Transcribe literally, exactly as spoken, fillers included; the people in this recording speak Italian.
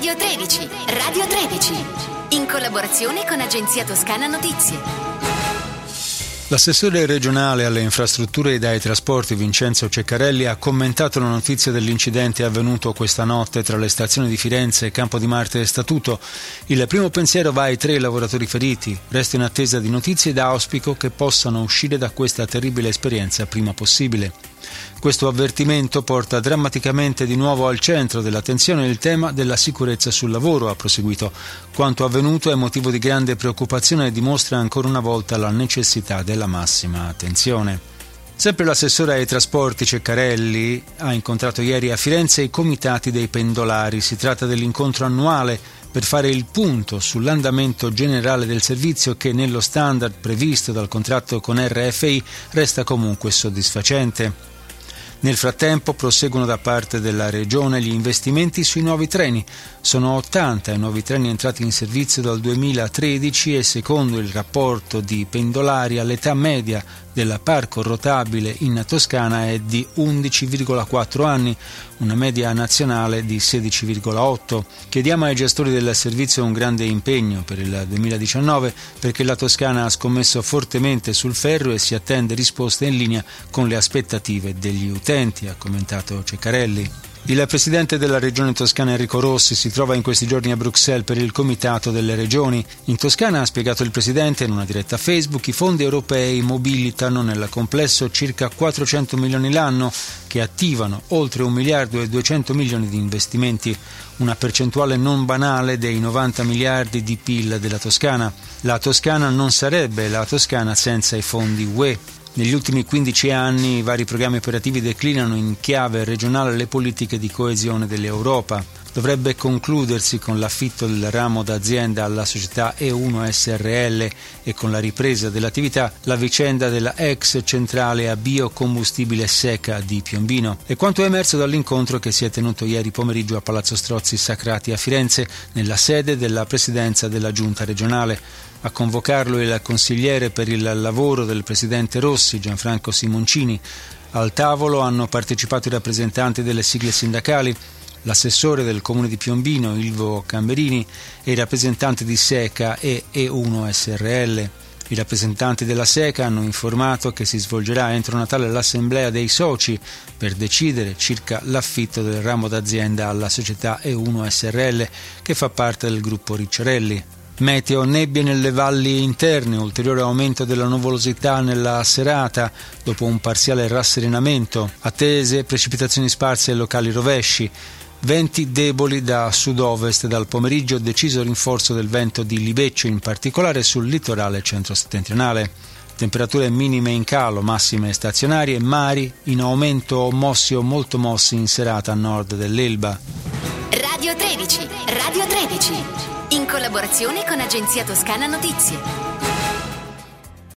Radio tredici, Radio tredici, in collaborazione con Agenzia Toscana Notizie. L'assessore regionale alle infrastrutture e ai trasporti Vincenzo Ceccarelli ha commentato la notizia dell'incidente avvenuto questa notte tra le stazioni di Firenze, Campo di Marte e Statuto. Il primo pensiero va ai tre lavoratori feriti. Resto in attesa di notizie ed auspico che possano uscire da questa terribile esperienza prima possibile. Questo avvertimento porta drammaticamente di nuovo al centro dell'attenzione il tema della sicurezza sul lavoro, ha proseguito. Quanto avvenuto è motivo di grande preoccupazione e dimostra ancora una volta la necessità della massima attenzione. Sempre l'assessore ai trasporti Ceccarelli ha incontrato ieri a Firenze i comitati dei pendolari. Si tratta dell'incontro annuale per fare il punto sull'andamento generale del servizio che nello standard previsto dal contratto con R F I resta comunque soddisfacente. Nel frattempo proseguono da parte della Regione gli investimenti sui nuovi treni. Sono ottanta i nuovi treni entrati in servizio dal duemilatredici e secondo il rapporto di pendolari all'età media del parco rotabile in Toscana è di undici virgola quattro anni, una media nazionale di sedici virgola otto. Chiediamo ai gestori del servizio un grande impegno per il duemiladiciannove perché la Toscana ha scommesso fortemente sul ferro e si attende risposte in linea con le aspettative degli utenti, ha commentato Ceccarelli. Il presidente della Regione Toscana Enrico Rossi si trova in questi giorni a Bruxelles per il Comitato delle Regioni. In Toscana, ha spiegato il presidente in una diretta Facebook, i fondi europei mobilitano nel complesso circa quattrocento milioni l'anno che attivano oltre un miliardo e duecento milioni di investimenti, una percentuale non banale dei novanta miliardi di P I L della Toscana. La Toscana non sarebbe la Toscana senza i fondi U E. Negli ultimi quindici anni i vari programmi operativi declinano in chiave regionale le politiche di coesione dell'Europa. Dovrebbe concludersi con l'affitto del ramo d'azienda alla società E uno S R L e con la ripresa dell'attività la vicenda della ex centrale a biocombustibile Seca di Piombino. E quanto è emerso dall'incontro che si è tenuto ieri pomeriggio a Palazzo Strozzi Sacrati a Firenze, nella sede della presidenza della giunta regionale. A convocarlo il consigliere per il lavoro del presidente Rossi, Gianfranco Simoncini. Al tavolo hanno partecipato i rappresentanti delle sigle sindacali, l'assessore del comune di Piombino, Ilvo Camberini, e i rappresentanti di Seca e E uno S R L. I rappresentanti della Seca hanno informato che si svolgerà entro Natale l'assemblea dei soci per decidere circa l'affitto del ramo d'azienda alla società E uno S R L che fa parte del gruppo Ricciarelli. Meteo, nebbie nelle valli interne, ulteriore aumento della nuvolosità nella serata dopo un parziale rasserenamento, attese precipitazioni sparse e locali rovesci, venti deboli da sud-ovest, dal pomeriggio deciso rinforzo del vento di libeccio in particolare sul litorale centro-settentrionale. Temperature minime in calo, massime stazionarie, mari in aumento mossi o molto mossi in serata a nord dell'Elba. Radio tredici, Radio tredici, in collaborazione con Agenzia Toscana Notizie.